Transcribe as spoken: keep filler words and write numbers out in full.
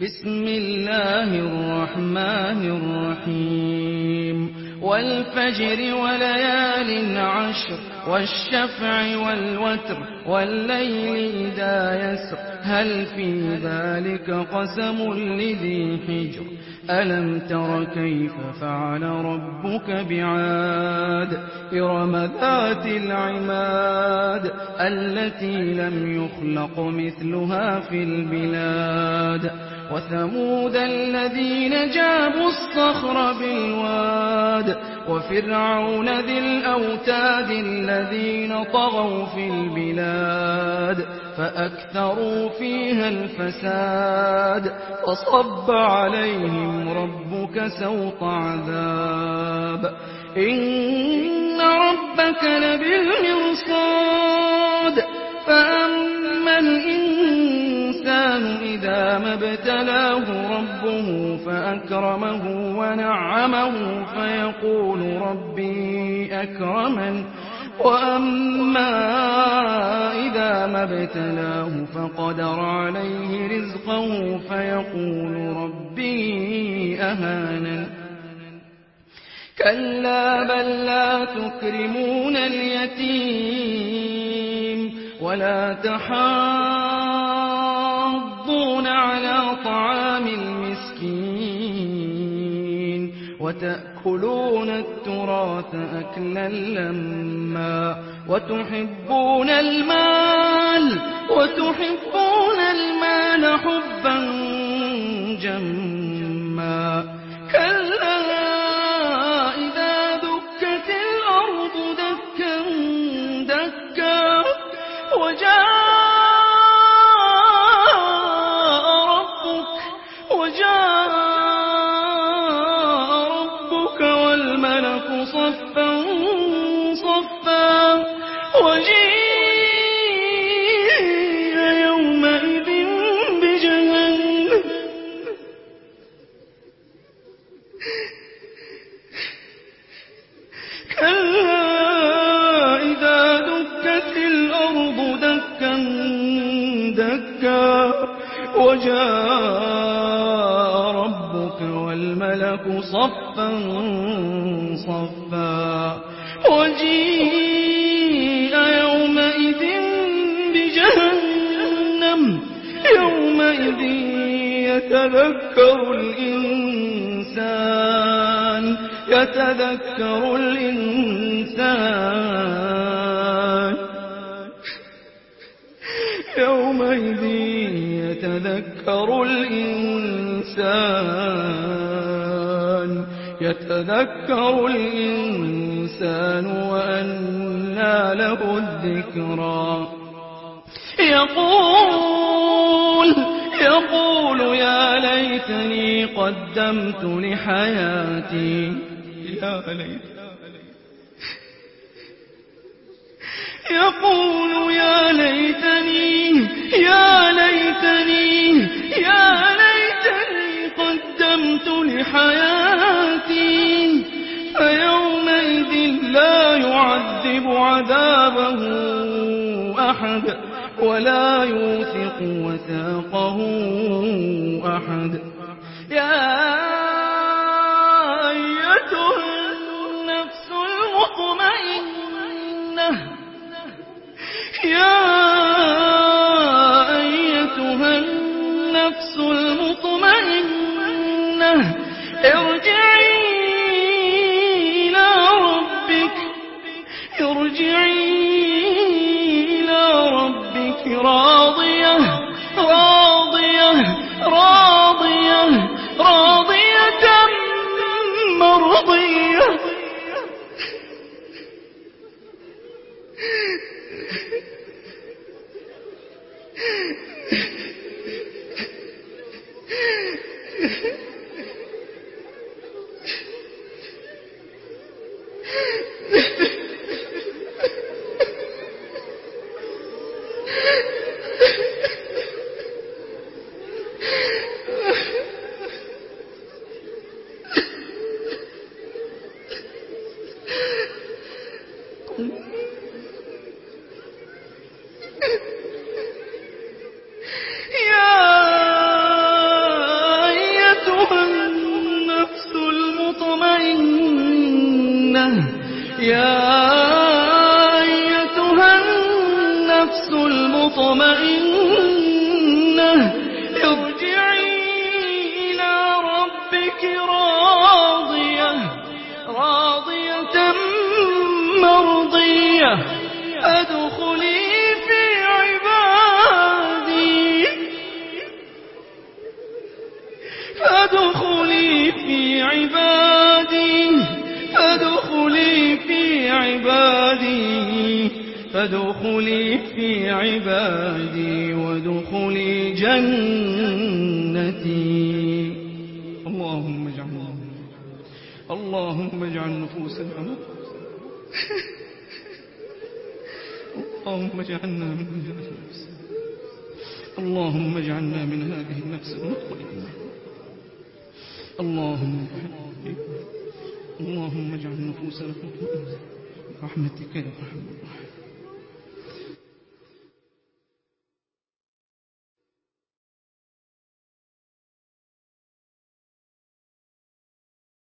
بسم الله الرحمن الرحيم والفجر وليال عشر والشفع والوتر والليل إذا يسر هل في ذلك قسم لذي حجر ألم تر كيف فعل ربك بعاد إرم ذات العماد التي لم يخلق مثلها في البلاد وثمود الذين جابوا الصخر بالواد وفرعون ذي الأوتاد الذين طغوا في البلاد فأكثروا فيها الفساد فصب عليهم ربك سوط عذاب إن ربك لبالمرصاد فأما الإنسان إذا ما ابتلاه ربه فأكرمه ونعمه فيقول ربي أكرمن وأما إذا ما ابتلاه فقدر عليه رزقه فيقول ربي أهانن كلا بل لا تكرمون اليتيم ولا تحاضون على طعام المسكين وتأكلون التراث أكلا لما وتحبون المال وتحبون المال حبا جما كلا إذا دكت الأرض دكا دكا وجاء ربك وجاء ربك والملك صفا صفا وجيء يومئذ بجهنم كلا إذا دكت الأرض دكا دكا وجاء ربك والملك صفا صفا وجيء يومئذ بجهنم يومئذ يتذكر الإنسان يتذكر الإنسان يومئذ يتذكر الإنسان يتذكر الإنسان وأنى له الذكرى يقول يقول يا ليتني قدمت لحياتي يا ليت يقول يا ليتني يا ليتني يا ليتني قدمت لحياتي فيومئذ لا يعذب عذابه أحد ولا يوثق وثاقه أحد يا أيتها النفس المطمئنة يا أيتها النفس المطمئنة ارجعي إلى ربك ارجعي إلى ربك راضية راضية راضية راضية مرضية يا أيتها النفس المطمئنة ارجعي إلى ربك راضية راضية مرضية فادخلي في عبادي فادخلي في عبادي فادخلي في عبادي فادخلي في عبادي وادخلي جنتي. اللهم اجعلنا اللهم اجعل نفوسنا اللهم اجعلنا من هذه النفس اللهم اجعلنا من هذه النفس المطمئنة. اللهم اللهم اجعل نفوسنا مطمئنة برحمتك يا ارحم الراحمين.